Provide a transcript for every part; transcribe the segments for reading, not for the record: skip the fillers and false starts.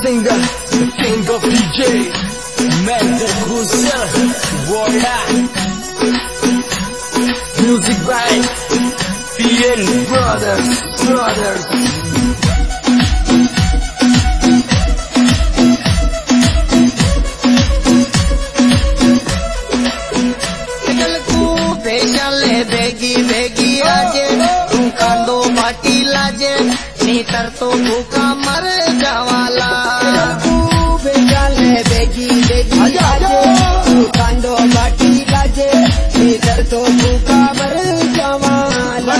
singer, the king of DJs, Mr. Cruiser, Warlock. Music by PN Brothers. बेगी आजे तू कांदो बाटी लाजे नीतर तो भूखा मर जावाला। तू बेचाले बेगी आजे तू कांदो बाटी लाजे नीतर तो भूखा मर जावाला।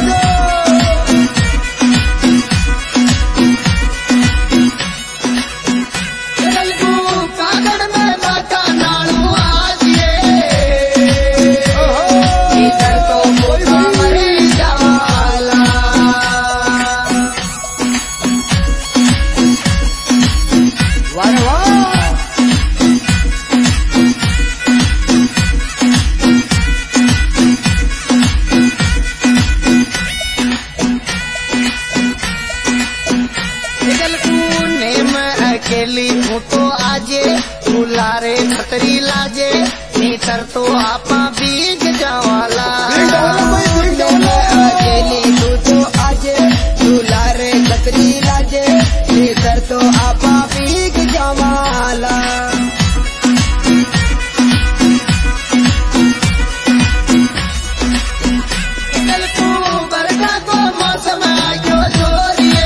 अकेली तो आजे फुलारे छतरी लाजे नीतर तो आपा बीग जावाला। अकेली तो आजे फुलारे छतरी लाजे नीतर तो आपा बीग जावाला। बरसा को मौसम आयो जोरिए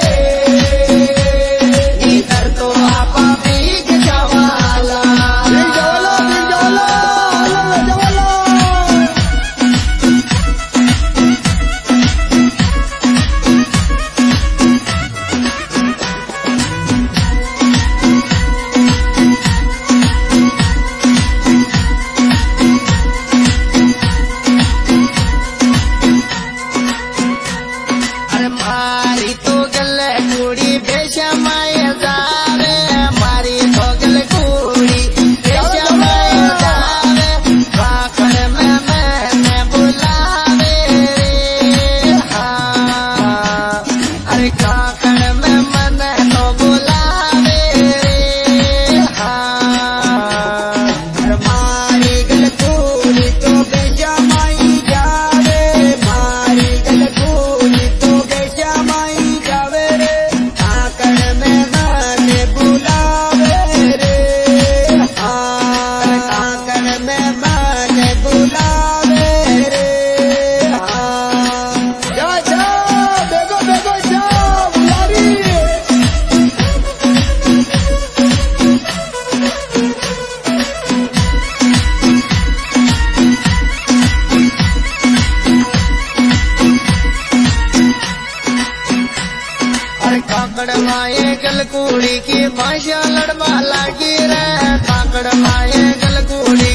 काकड़ माए गलकुड़ी की भाषा लड़वा लागी रे। काकड़ माए गलकुड़ी